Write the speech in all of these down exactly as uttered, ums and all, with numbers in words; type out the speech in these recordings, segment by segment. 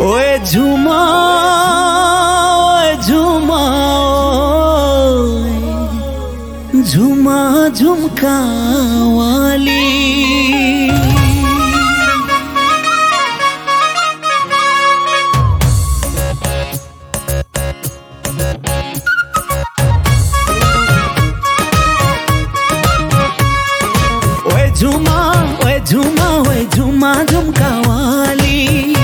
ओए झुमा ओए झुमा ओए झुमा झुमका वाली ओए झुमा ओए झुमा ओए झुमा झुमका वाली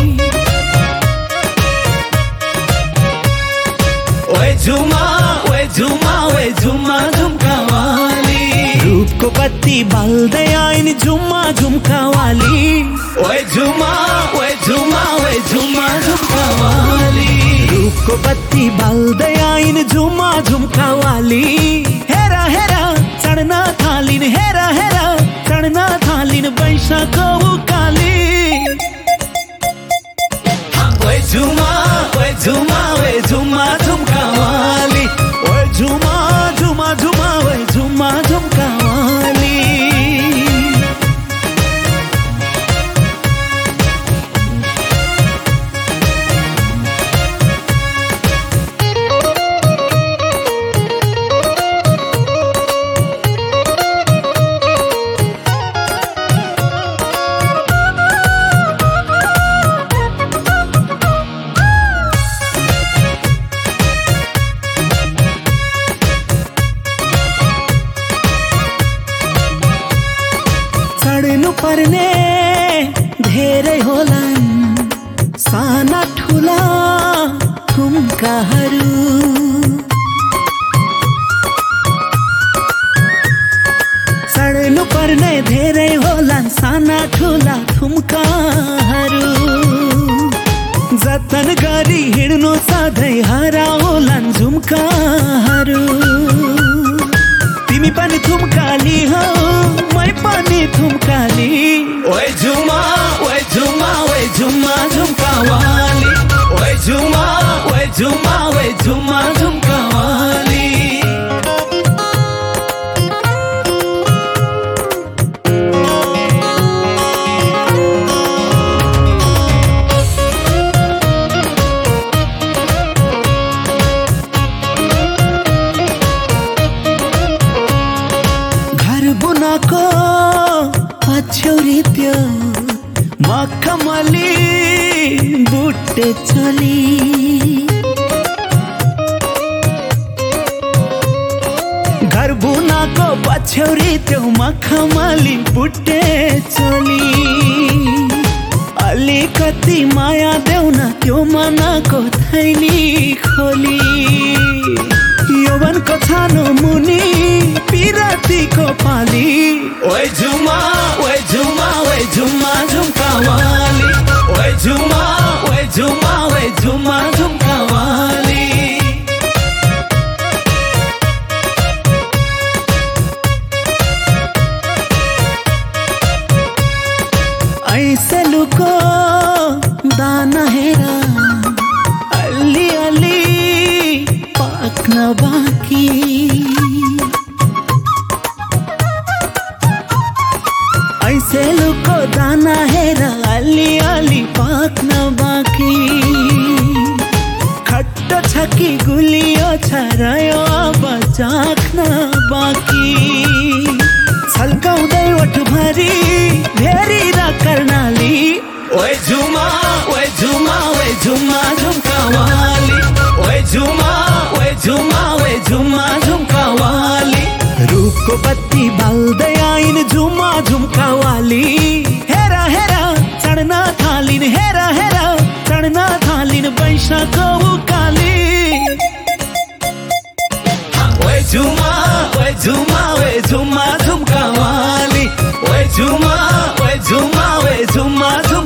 ओए झुमा ओए झुमा ओए झुमा झुमका वाली रूप को बत्ती बाल दे आइन झुमा झुमका वाली ओए झुमा ओए झुमा ओए झुमा झुमका वाली रूप को बत्ती बाल दे आइन झुमा झुमका वाली हेरा हेरा चढ़ना थालिन हेरा हेरा चढ़ना थालिन बैशाख काली ओए झुमा ओए झुमा ओए झुमा झुमका वाली ओए झुमा झुमा झुमा ओए झुमा झुमका वाली चढ्नु पर्ने धेरै होलान् साना ठुला थुम्काहरू चढ्नु पर्ने धेरै होलान् साना ठुला थुम्काहरू जतन गरी हिँड्नु सधैँ हराउलान् झुम्काहरू तिमी पनि थुम्काली हौ मै पनि थुम्काली ओए झुमा ओए झुमा ओए झुमा झुमका वाली ओए झुमा ओए झुमा ओए झुमा झुमका वाली बुनाको पछ्यौरी त्यो मखमली बुट्टे चली घर बुनाको पछ्यौरी त्यो मखमली बुट्टे चली अलिकति माया देउन त्यो मनको थैली खोली यौवनको छानो मुनि पिरातीको पाली ओए झुमा ओए झुमा ओए झुमा झुमका वाली ओए झुमा ओए झुमा ओए झुमा झुमका वाली ऐसे लुको दाना हेरा अलि अलि पाक्न बाँकी ऐसे लुको दाना हेरा अलि अलि पाक्न बाँकी खट्टो छ कि गुलियो छ रह्यो अब चाख्न बाँकी छल्काउँदै ओठभरि भेरी र कर्णाली ओए झुमा ओए झुमा ओए झुमा झुमका वाली ओए झुमा ओए झुमा ओए झुमा झुमका वाली रूपको बत्ती बाल्दै आइन झुमा झुमका वाली हेरा हेरा चढ्न थालिन हेरा हेरा चढ्न थालिन बैशाख काली ओए झुमा ओए झुमा ओए झुमा झुमका वाली ओए झुमा ओए झुमा ओए झुमा